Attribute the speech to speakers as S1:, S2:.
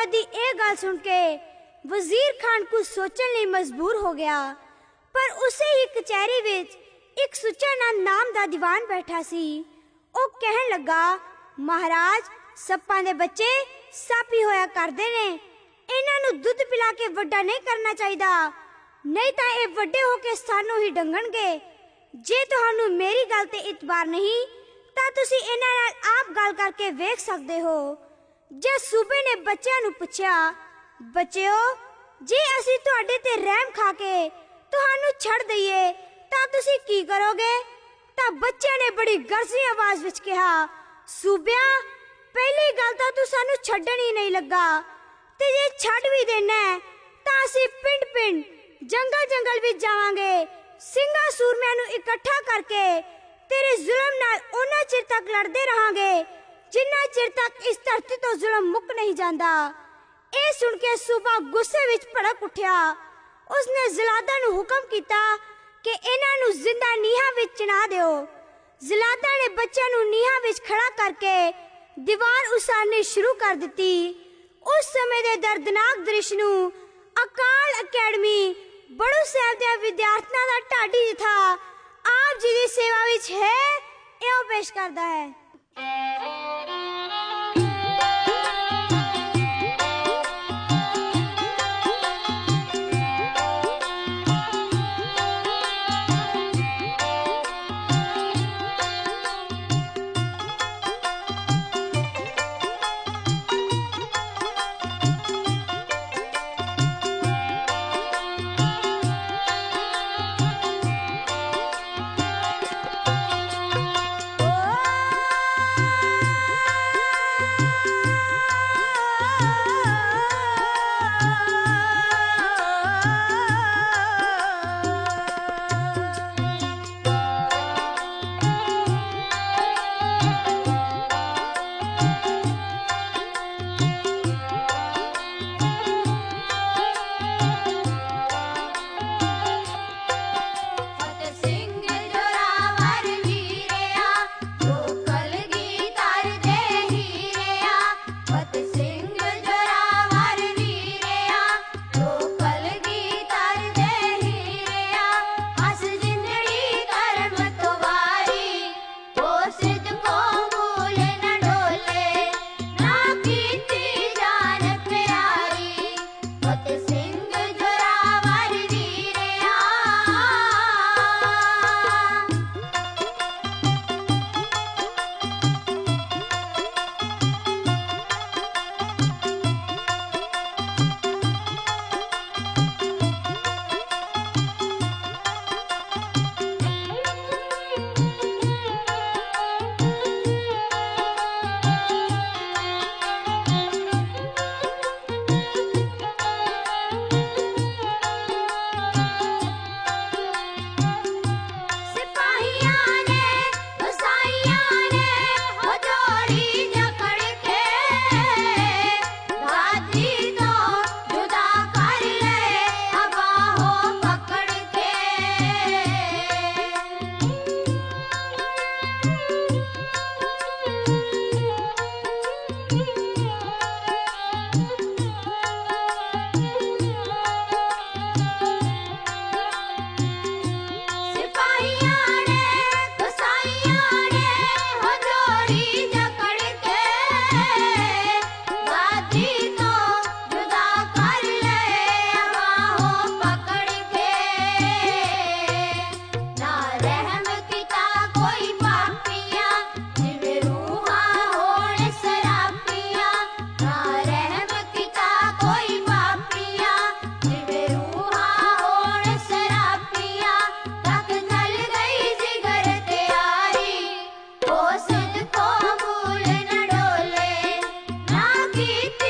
S1: मोहम्मद दी ए गल सुन के वजीर खान को सोचने लिए मजबूर हो गया। पर उसे ही कचहरी विच एक सुच्चा नाम दा दीवान बैठा सी। ओ कहन लगा, महाराज सप्पां दे बच्चे सप ही होया करदे ने, इन्हां नूं दुध पिला के वड्डा नहीं करना चाहिदा, नहीं तां ये वड्डे होके सानू ही डंगणगे। जे तुहानू मेरी गल ते इतबार नहीं तां तुसी इन्हां नाल आप गल करके वेख सकदे हो। जे सूबे ने बच्चों नूं पुछया, बच्चों जे असी तुहाडे ते रहम खा के तुहानू छड़ दईए तां तुसी की करोगे? तां बच्चे ने बड़ी गरजी आवाज विच कहा, सूबिया पहली गल तां तू सानू छड्डण ही नहीं लगा, ते जे छड्ड भी देना तां असी पिंड पिंड जंगल जंगल विच जावांगे, ਸਿੰਘਾਂ सूरमियां नूं इकट्ठा करके तेरे जुल्म नाल उन्ना चिर तक लड़दे रहांगे जिन्ना चिर तक इस धरती तो जुल्म मुक नहीं जांदा। ए सुन के सूबा गुस्से विच भड़क उठ्या। उसने जलादा नूं हुक्म कीता कि इन्हां नूं जिंदा नीहां विच चना दिओ। जलादा ने बच्चों नूं नीहां विच खड़ा करके दीवार उसारनी शुरू कर दिती। उस समय दे दर्दनाक दृश्य नूं अकाल अकेडमी बड़ू साहब दे विद्यार्थियों का ढाडी जथा आप जी की सेवा विच है, यो पेश करता है।
S2: गीत